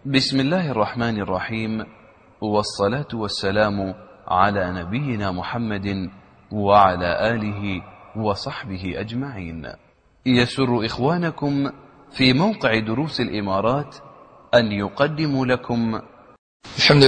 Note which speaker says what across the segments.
Speaker 1: بسم الله الرحمن الرحيم، والصلاة والسلام على نبينا محمد وعلى آله وصحبه أجمعين. يسر إخوانكم في موقع دروس الإمارات أن يقدموا لكم
Speaker 2: الحمد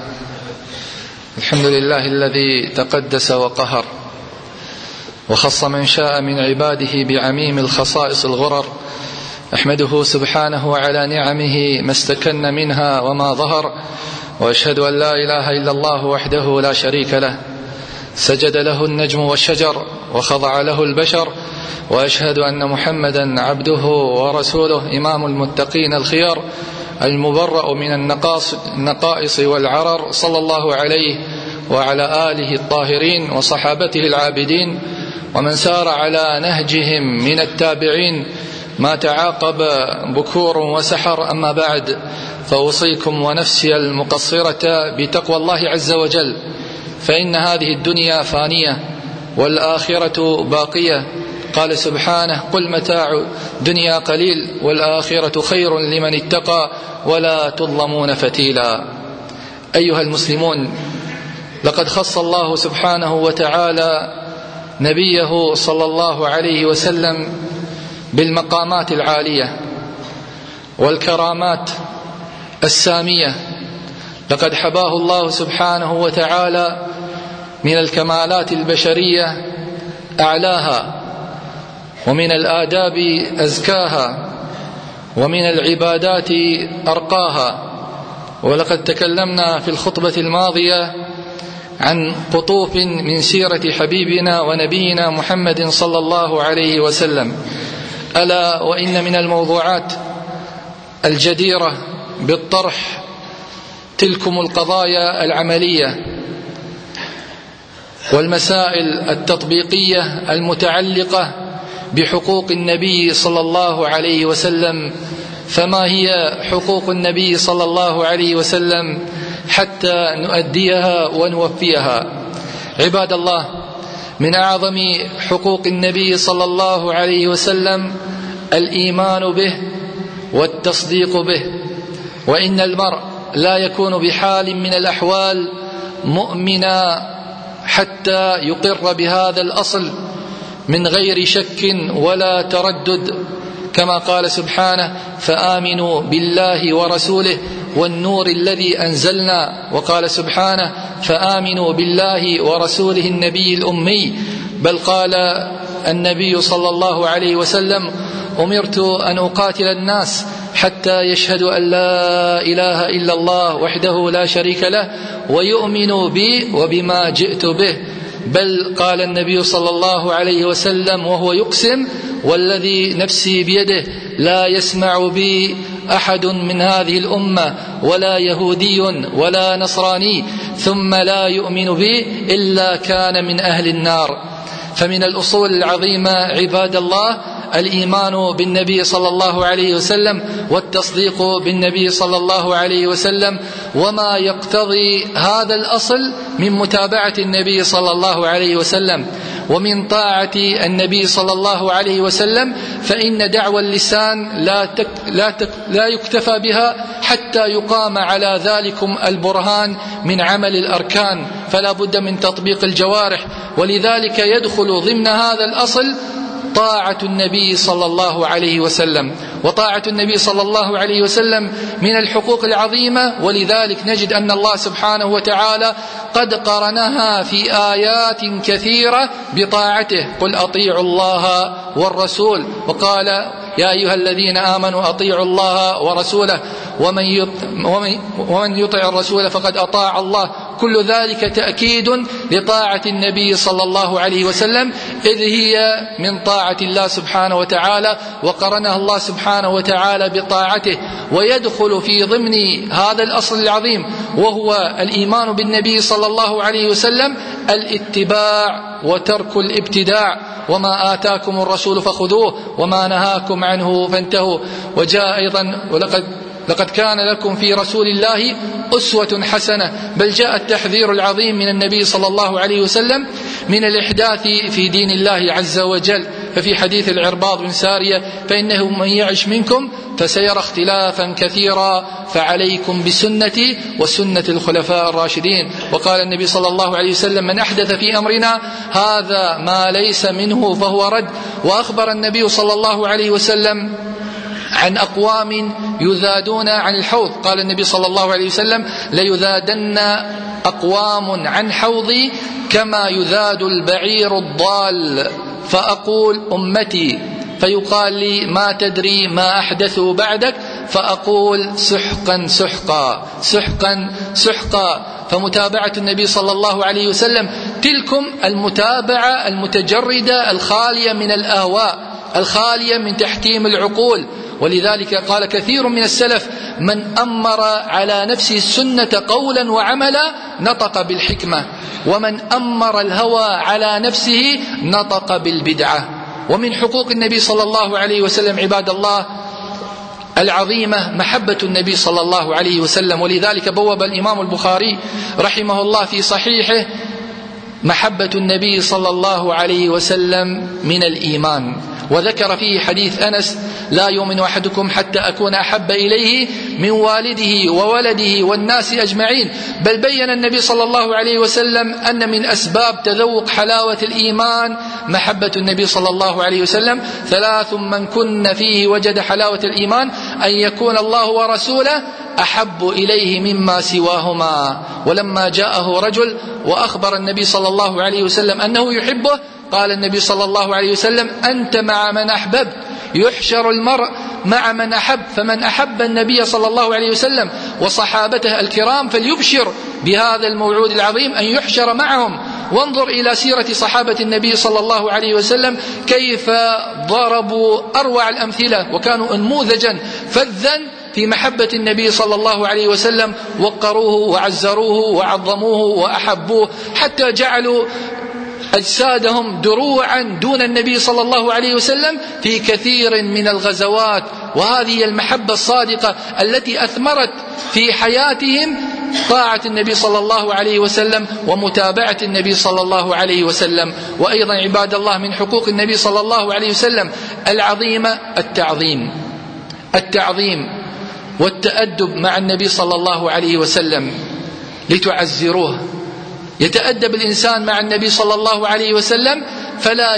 Speaker 2: لله الذي تقدس وقهر، وخص من شاء من عباده بعميم الخصائص الغرر. أحمده سبحانه على نعمه ما استكن منها وما ظهر، وأشهد أن لا إله إلا الله وحده لا شريك له، سجد له النجم والشجر وخضع له البشر، وأشهد أن محمدا عبده ورسوله إمام المتقين الخيار، المبرأ من النقائص والعرر، صلى الله عليه وعلى آله الطاهرين وصحابته العابدين ومن سار على نهجهم من التابعين ما تعاقب بكور وسحر. أما بعد، فأوصيكم ونفسي المقصرة بتقوى الله عز وجل، فإن هذه الدنيا فانية والآخرة باقية. قال سبحانه: قل متاع دنيا قليل والآخرة خير لمن اتقى ولا تظلمون فتيلا. أيها المسلمون، لقد خص الله سبحانه وتعالى نبيه صلى الله عليه وسلم بالمقامات العالية والكرامات السامية. لقد حباه الله سبحانه وتعالى من الكمالات البشرية أعلاها، ومن الآداب أزكاها، ومن العبادات أرقاها. ولقد تكلمنا في الخطبة الماضية عن قطوف من سيرة حبيبنا ونبينا محمد صلى الله عليه وسلم. ألا وإن من الموضوعات الجديرة بالطرح تلكم القضايا العملية والمسائل التطبيقية المتعلقة بحقوق النبي صلى الله عليه وسلم. فما هي حقوق النبي صلى الله عليه وسلم حتى نؤديها ونوفيها؟ عباد الله، من أعظم حقوق النبي صلى الله عليه وسلم الإيمان به والتصديق به. وإن المرء لا يكون بحال من الأحوال مؤمنا حتى يقر بهذا الأصل من غير شك ولا تردد، كما قال سبحانه: فآمنوا بالله ورسوله والنور الذي أنزلنا. وقال سبحانه: فآمنوا بالله ورسوله النبي الأمي. بل قال النبي صلى الله عليه وسلم: أمرت أن أقاتل الناس حتى يشهدوا أن لا إله إلا الله وحده لا شريك له ويؤمنوا بي وبما جئت به. بل قال النبي صلى الله عليه وسلم وهو يقسم: والذي نفسي بيده لا يسمع بي أحد من هذه الأمة ولا يهودي ولا نصراني ثم لا يؤمن بي إلا كان من أهل النار. فمن الأصول العظيمة عباد الله الإيمان بالنبي صلى الله عليه وسلم والتصديق بالنبي صلى الله عليه وسلم، وما يقتضي هذا الأصل من متابعة النبي صلى الله عليه وسلم ومن طاعة النبي صلى الله عليه وسلم. فإن دعوى اللسان لا يكتفى بها حتى يقام على ذلكم البرهان من عمل الأركان، فلا بد من تطبيق الجوارح. ولذلك يدخل ضمن هذا الأصل طاعة النبي صلى الله عليه وسلم. وطاعة النبي صلى الله عليه وسلم من الحقوق العظيمة، ولذلك نجد أن الله سبحانه وتعالى قد قرنها في آيات كثيرة بطاعته: قل أطيعوا الله والرسول. وقال: يا أيها الذين آمنوا أطيعوا الله ورسوله ومن يطع الرسول فقد أطاع الله. كل ذلك تأكيد لطاعة النبي صلى الله عليه وسلم، إذ هي من طاعة الله سبحانه وتعالى، وقرنها الله سبحانه وتعالى بطاعته. ويدخل في ضمن هذا الأصل العظيم وهو الإيمان بالنبي صلى الله عليه وسلم الاتباع وترك الابتداع. وما آتاكم الرسول فخذوه وما نهاكم عنه فانتهوا. وجاء أيضا: لقد كان لكم في رسول الله أسوة حسنة. بل جاء التحذير العظيم من النبي صلى الله عليه وسلم من الإحداث في دين الله عز وجل. ففي حديث العرباض بن سارية: فإنه من يعش منكم فسيرى اختلافا كثيرا، فعليكم بسنتي وسنة الخلفاء الراشدين. وقال النبي صلى الله عليه وسلم: من أحدث في أمرنا هذا ما ليس منه فهو رد. وأخبر النبي صلى الله عليه وسلم عن أقوام يذادون عن الحوض، قال النبي صلى الله عليه وسلم: ليذادن أقوام عن حوضي كما يذاد البعير الضال، فأقول أمتي، فيقال لي: ما تدري ما أحدثوا بعدك؟ فأقول: سحقا سحقا سحقا سحقا. فمتابعة النبي صلى الله عليه وسلم تلكم المتابعة المتجردة الخالية من الأهواء، الخالية من تحكيم العقول. ولذلك قال كثير من السلف: من أمر على نفسه السنة قولا وعملا نطق بالحكمة، ومن أمر الهوى على نفسه نطق بالبدعة. ومن حقوق النبي صلى الله عليه وسلم عباد الله العظيمة محبة النبي صلى الله عليه وسلم. ولذلك بوب الإمام البخاري رحمه الله في صحيحه: محبة النبي صلى الله عليه وسلم من الإيمان، وذكر فيه حديث أنس: لا يؤمن أحدكم حتى أكون أحب إليه من والده وولده والناس أجمعين. بل بين النبي صلى الله عليه وسلم أن من أسباب تذوق حلاوة الإيمان محبة النبي صلى الله عليه وسلم: 3 من كن فيه وجد حلاوة الإيمان: أن يكون الله ورسوله أحب إليه مما سواهما. ولما جاءه رجل وأخبر النبي صلى الله عليه وسلم أنه يحبه، قال النبي صلى الله عليه وسلم: أنت مع من أحببت، يحشر المرء مع من أحب. فمن أحب النبي صلى الله عليه وسلم وصحابته الكرام فليبشر بهذا الموعود العظيم أن يحشر معهم. وانظر إلى سيرة صحابة النبي صلى الله عليه وسلم كيف ضربوا أروع الأمثلة، وكانوا انموذجا فذا في محبة النبي صلى الله عليه وسلم، وقروه وعزروه وعظموه وأحبوه، حتى جعلوا أجسادهم دروعا دون النبي صلى الله عليه وسلم في كثير من الغزوات. وهذه المحبة الصادقة التي أثمرت في حياتهم طاعة النبي صلى الله عليه وسلم ومتابعة النبي صلى الله عليه وسلم. وأيضا عباد الله من حقوق النبي صلى الله عليه وسلم العظيمة التعظيم والتأدب مع النبي صلى الله عليه وسلم لتعزروه. يتأدب الإنسان مع النبي صلى الله عليه وسلم فلا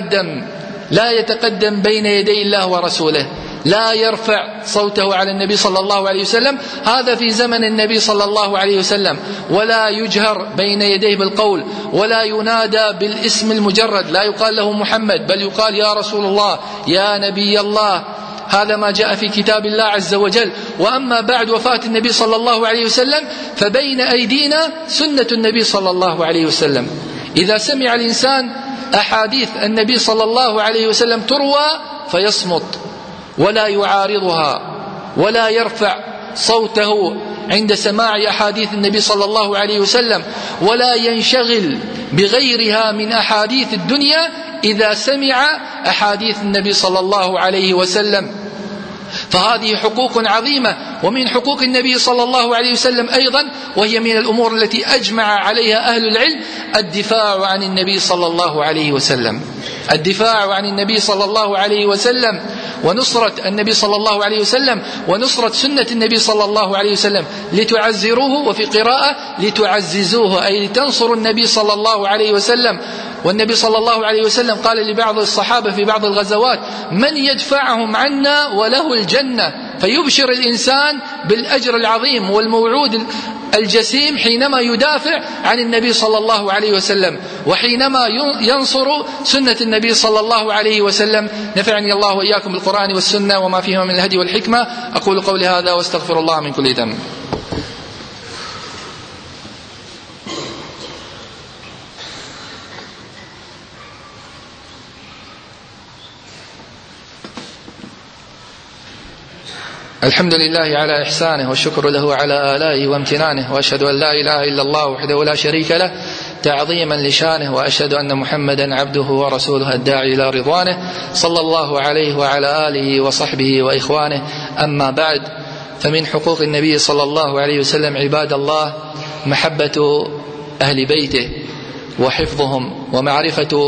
Speaker 2: يتقدم بين يدي الله ورسوله، لا يرفع صوته على النبي صلى الله عليه وسلم، هذا في زمن النبي صلى الله عليه وسلم، ولا يجهر بين يديه بالقول، ولا ينادى بالاسم المجرد، لا يقال له محمد، بل يقال يا رسول الله، يا نبي الله. هذا ما جاء في كتاب الله عز وجل. وأما بعد وفاة النبي صلى الله عليه وسلم فبين أيدينا سنة النبي صلى الله عليه وسلم. إذا سمع الإنسان أحاديث النبي صلى الله عليه وسلم تروى فيصمت ولا يعارضها ولا يرفع صوته عند سماع أحاديث النبي صلى الله عليه وسلم، ولا ينشغل بغيرها من أحاديث الدنيا إذا سمع أحاديث النبي صلى الله عليه وسلم. فهذه حقوق عظيمة. ومن حقوق النبي صلى الله عليه وسلم أيضا، وهي من الأمور التي أجمع عليها أهل العلم، الدفاع عن النبي صلى الله عليه وسلم، الدفاع عن النبي صلى الله عليه وسلم، ونصرة النبي صلى الله عليه وسلم، ونصرة سنة النبي صلى الله عليه وسلم، لتعزروه، وفي قراءة لتعززوه، أي لتنصروا النبي صلى الله عليه وسلم. والنبي صلى الله عليه وسلم قال لبعض الصحابة في بعض الغزوات: من يدفعهم عنا وله الجنة. فيبشر الإنسان بالأجر العظيم والموعود الجسيم حينما يدافع عن النبي صلى الله عليه وسلم، وحينما ينصر سنة النبي صلى الله عليه وسلم. نفعني الله وإياكم بالقرآن والسنة وما فيهما من الهدي والحكمة. أقول قولي هذا واستغفر الله من كل ذنب. الحمد لله على إحسانه، والشكر له على آلائه وامتنانه، وأشهد أن لا إله إلا الله وحده لا شريك له تعظيما لشانه، وأشهد أن محمدا عبده ورسوله الداعي إلى رضوانه، صلى الله عليه وعلى آله وصحبه وإخوانه. أما بعد، فمن حقوق النبي صلى الله عليه وسلم عباد الله محبة أهل بيته وحفظهم ومعرفة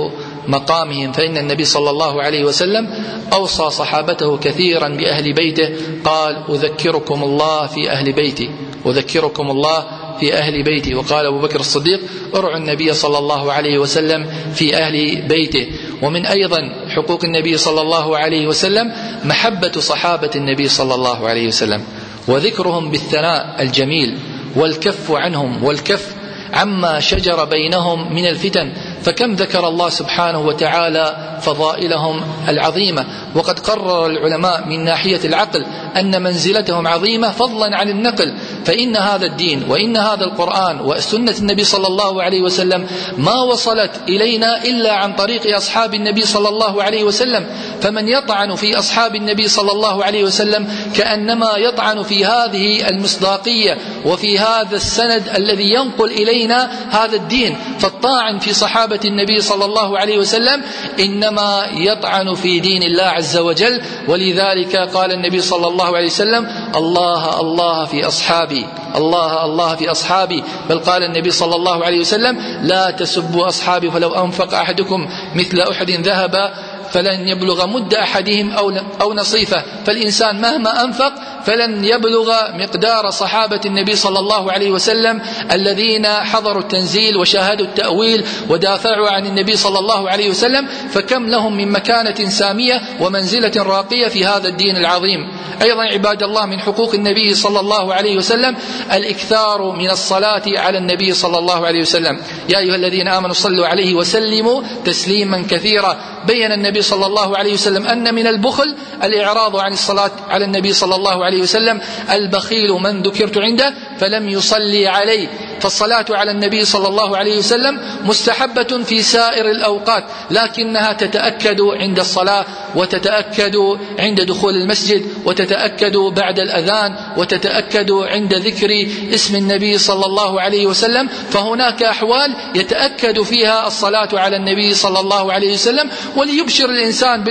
Speaker 2: مقامهم، فإن النبي صلى الله عليه وسلم أوصى صحابته كثيرا بأهل بيته، قال أذكركم الله في أهل بيتي، أذكركم الله في أهل بيتي. وقال أبو بكر الصديق ارعوا النبي صلى الله عليه وسلم في أهل بيته. ومن أيضا حقوق النبي صلى الله عليه وسلم محبة صحابة النبي صلى الله عليه وسلم، وذكرهم بالثناء الجميل، والكف عنهم والكف عما شجر بينهم من الفتن، فكم ذكر الله سبحانه وتعالى فضائلهم العظيمة. وقد قرر العلماء من ناحية العقل أن منزلتهم عظيمة فضلا عن النقل، فإن هذا الدين وإن هذا القرآن وسنة النبي صلى الله عليه وسلم ما وصلت إلينا إلا عن طريق أصحاب النبي صلى الله عليه وسلم، فمن يطعن في أصحاب النبي صلى الله عليه وسلم كأنما يطعن في هذه المصداقية وفي هذا السند الذي ينقل إلينا هذا الدين. فالطاعن في صحابة النبي صلى الله عليه وسلم إنما يطعن في دين الله عز وجل. ولذلك قال النبي صلى الله عليه وسلم الله الله في أصحابي، الله الله في أصحابي. بل قال النبي صلى الله عليه وسلم لا تسبوا أصحابي، فلو أنفق أحدكم مثل أحد ذهبا فلن يبلغ مد أحدهم أو نصيفه. فالإنسان مهما أنفق فلن يبلغ مقدار صحابة النبي صلى الله عليه وسلم الذين حضروا التنزيل وشاهدوا التأويل ودافعوا عن النبي صلى الله عليه وسلم، فكم لهم من مكانة سامية ومنزلة راقية في هذا الدين العظيم. أيضا عباد الله من حقوق النبي صلى الله عليه وسلم الإكثار من الصلاة على النبي صلى الله عليه وسلم. يا أيها الذين آمنوا صلوا عليه وسلموا تسليما كثيرا. بين النبي صلى الله عليه وسلم أن من البخل الإعراض عن الصلاة على النبي صلى الله عليه وسلم. البخيل من ذكرت عنده فلم يصلي عليه. فالصلاة على النبي صلى الله عليه وسلم مستحبة في سائر الأوقات، لكنها تتأكد عند الصلاة، وتتأكد عند دخول المسجد، وتتأكد بعد الأذان، وتتأكد عند ذكر اسم النبي صلى الله عليه وسلم. فهناك أحوال يتأكد فيها الصلاة على النبي صلى الله عليه وسلم. وليبشر الإنسان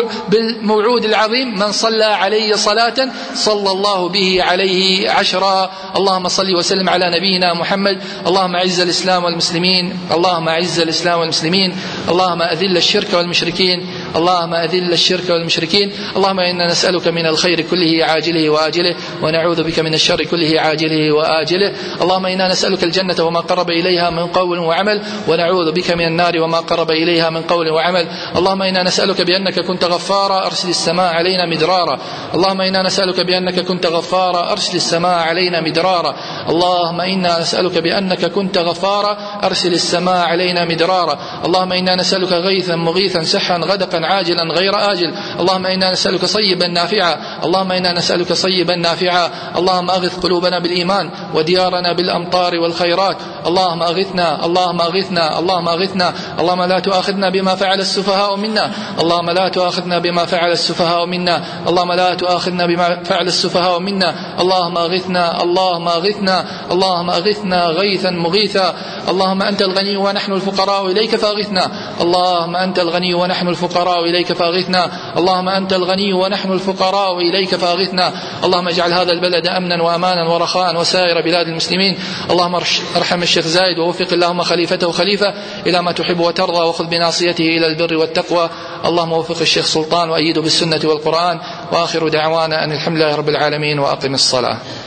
Speaker 2: بالموعود العظيم من صلى عليه صلاة صلى الله به عليه 10. اللهم صل وسلم على نبينا محمد. اللهم أعز الإسلام والمسلمين، اللهم أعز الإسلام والمسلمين، اللهم أذل الشرك والمشركين، اللهم أذل الشرك والمشركين. اللهم إنا نسألك من الخير كله عاجله وآجله، ونعوذ بك من الشر كله عاجله وآجله. اللهم إنا نسألك الجنة وما قرب إليها من قول وعمل، ونعوذ بك من النار وما قرب إليها من قول وعمل. اللهم إنا نسألك بأنك كنت غفارا أرسل السماء علينا مدرارا. اللهم إنا نسألك بأنك كنت غفارا أرسل السماء علينا مدرارا. اللهم إنا نسألك بأنك كنت غفارا أرسل السماء علينا مدرارا. اللهم إنا نسألك غيثا مغيثا سحا غدقا عاجلا غير آجل. اللهم إنا نسألك صيبا نافعا. اللهم إنا نسألك صيبا نافعا. اللهم أغث قلوبنا بالإيمان وديارنا بالأمطار والخيرات. اللهم أغثنا، اللهم أغثنا، اللهم أغثنا. اللهم لا تؤاخذنا بما فعل السفهاء منا، اللهم لا تؤاخذنا بما فعل السفهاء منا، اللهم لا تؤاخذنا بما فعل السفهاء منا. اللهم أغثنا، اللهم أغثنا، اللهم أغثنا غيثا مغيثا. اللهم أنت الغني ونحن الفقراء إليك فأغثنا. اللهم أنت الغني ونحن الفقراء إليك فأغثنا. اللهم أنت الغني ونحن الفقراء إليك فأغثنا. اللهم اجعل هذا البلد أمنا وأمانا ورخاء وسائر بلاد المسلمين. اللهم ارحم الشيخ زايد ووفق اللهم خليفته خليفة إلى ما تحب وترضى، وخذ بناصيته إلى البر والتقوى. اللهم وفق الشيخ سلطان وأيده بالسنة والقرآن. وآخر دعوانا أن الحمد لله رب العالمين، وأقم الصلاة.